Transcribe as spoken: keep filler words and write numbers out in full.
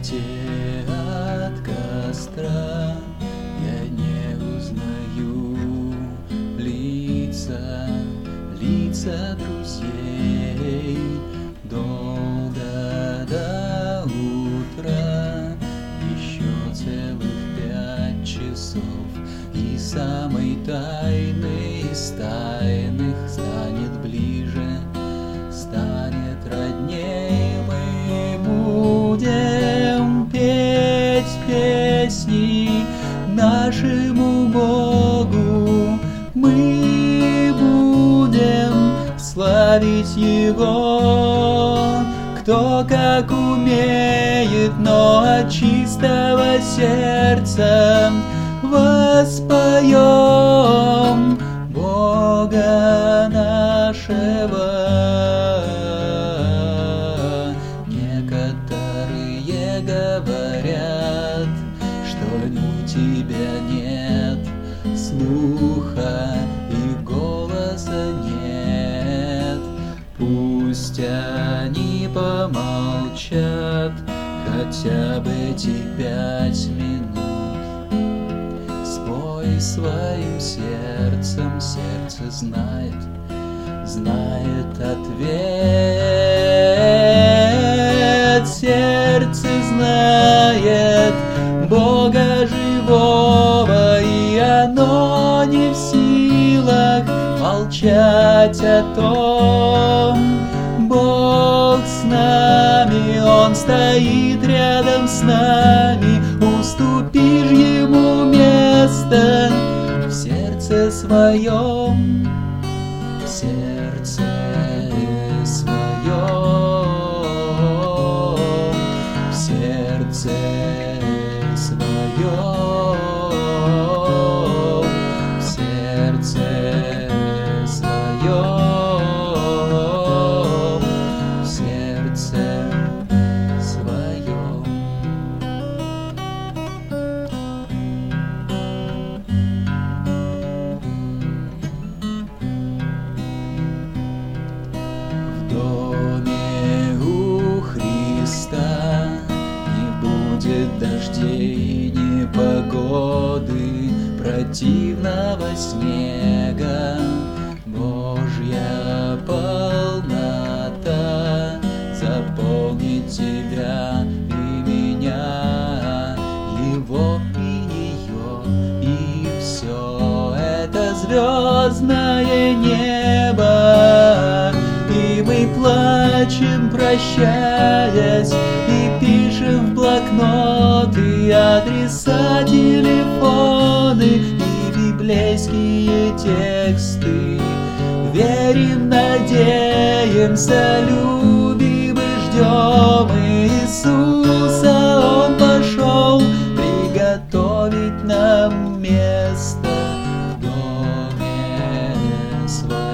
свете от костра я не узнаю лица, лица друзей. Долго до утра, еще целых пять часов, и самый тайный из тайных станет ближе, станет родней. Мы будем петь песни нашему Богу, мы будем славить Его. Кто как умеет, но от чистого сердца воспоем Бога нашего. Некоторые говорят, что у тебя нет слуха и голоса нет. Пусть они помолчат хотя бы эти пять минут. Спой своим сердцем, сердце знает, знает ответ. Сердце знает Бога живого, и оно не в силах молчать о том. Бог с нами, Он стоит рядом с нами. Уступишь Ему место в сердце своем, в сердце своем, в сердце своем, в сердце своем. В доме у Христа не будет дождей, непогоды, противного снега. Божья полнота заполнит тебя и меня, Его и ее, и все это звездное небо. И мы плачем, прощаясь, и пишем в блокноты адреса, телефоны и библейские тексты. Верим, надеемся, любим и ждем Иисуса. Он пошел приготовить нам место в доме своем.